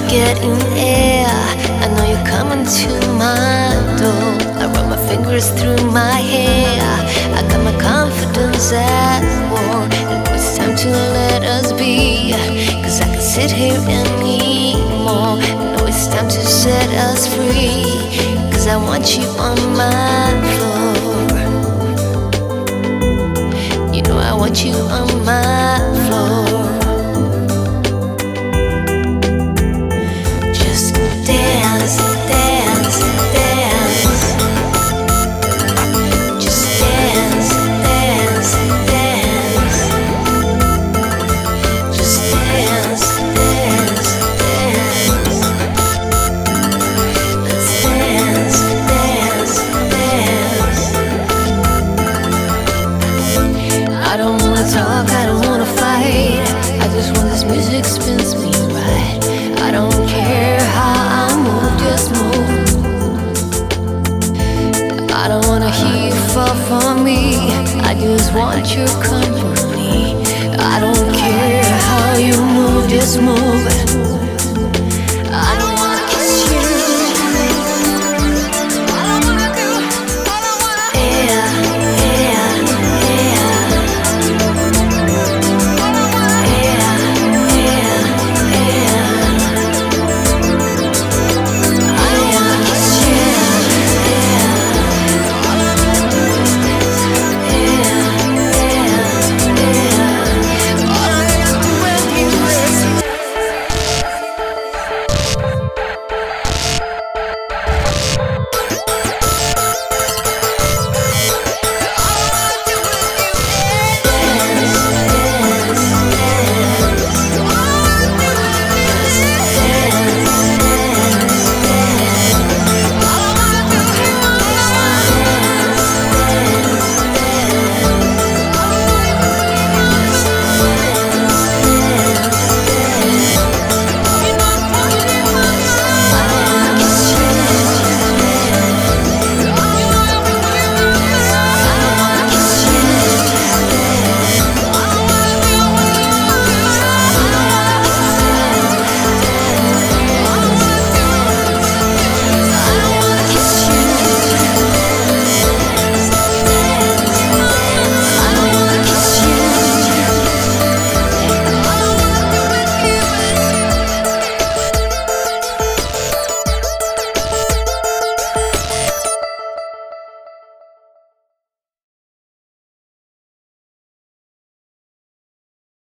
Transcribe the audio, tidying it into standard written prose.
getting air. I know you're coming to my door. I run my fingers through my hair. I got my confidence at war. And it's time to let us be. Cause I can sit here anymore. No, it's time to set us free. Cause I want you on my floor. You know I want you on my floor. Dance, dance, dance. Just dance, dance, dance. Just dance, dance, dance. Let's dance, dance, dance. I don't wanna talk, I don't wanna fight. I just want this music spins me right. I don't care how I move, just move. I don't wanna hear you fall for me. I just want your company. I don't care how you move, just move.